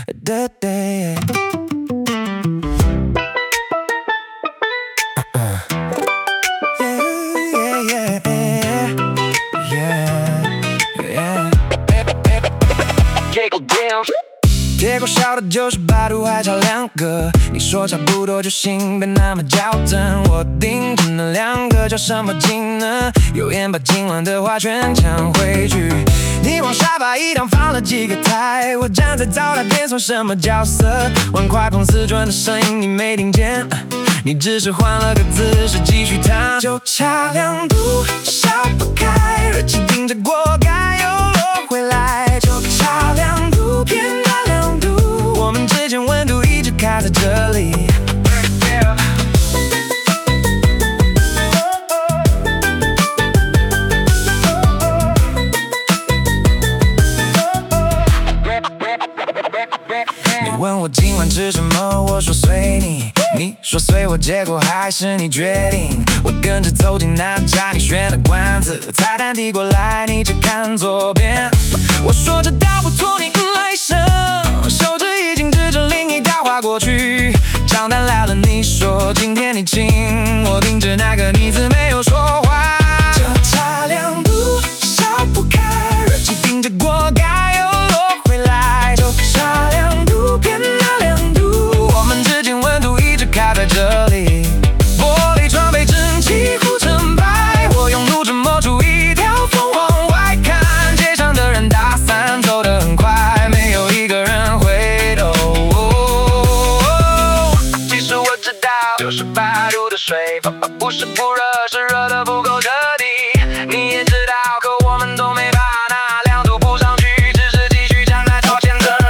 铁锅烧的98度还差2个，你说差不多就行，别那么较真。我盯着那2个较什么劲呢？有眼把今晚的话全抢回去。你往沙发一躺放了几个台，我站在灶台边算什么角色？碗筷碰瓷砖的声音你没听见，你只是换了个姿势继续躺。就差2度烧不开，热气顶着锅盖又落回来。就差2度偏那2度，我们之间温度一直卡在这里。你问我今晚吃什么，我说随你。你说随我，结果还是你决定。我跟着走进那家你选的馆子，菜单递过来，你只看左边。我说这道不错，你了一声，手指已经指着另一道划过去。账单来了，你说今天你请，我盯着那个你字没有说话。这差2度烧不开，热气顶着锅盖又落回来。就差2度偏那2度，我们之间温度一直卡在这里。玻璃窗被蒸汽糊成白，我用怒针磨出一条缝往外看。街上的人打伞走得很快，没有一个人回头。其实我知道98度的水不是不热，是热得不够彻底。你也知道，可我们都没把那2度补上去，只是继续站在朝前的。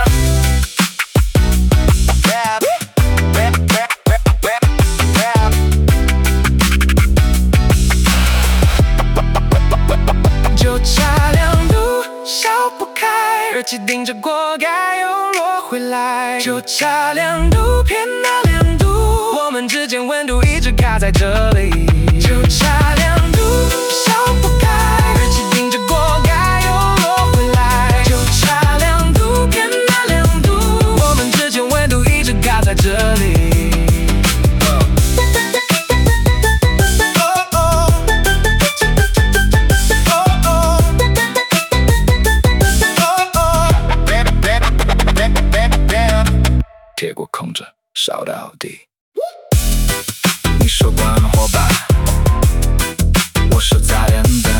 就差2度烧不开，热气顶着锅盖又落回来。就差2度偏那2度，我们之间温度一直卡在这里。就差2度烧不开，热气顶着锅盖又落回来。就差2度偏那2度，我们之间温度一直卡在这里。铁锅空着烧到底，你说关火吧，我手在点灯。